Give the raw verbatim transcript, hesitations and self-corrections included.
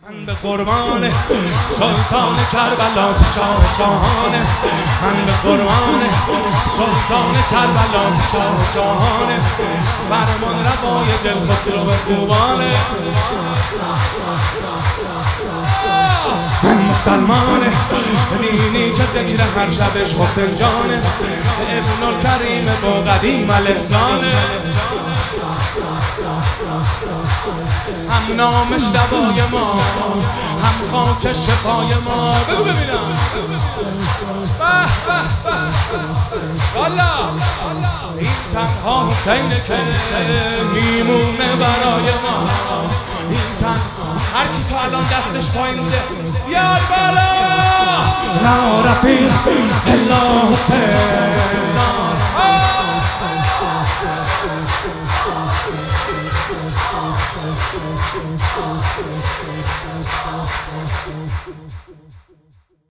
من به قربان سلطان کربلا شاه شاهانه، من به قربان سلطان کربلا شاه شاهانه، فرمان روای دل خسرو خوبانه. من مسلمانه دینی که ذکر هر شبش حسین جانه، ابن الکریم با قدیم الاحسانه، هم نامش دوای ما هم خاک شفای ما. بگو ببینم والا این تنها حسینه که میمونه برای ما، این تنها هر کی تا الان دستش پایین بوده بیار بالا. لا رفیق الا حسین، Thank you.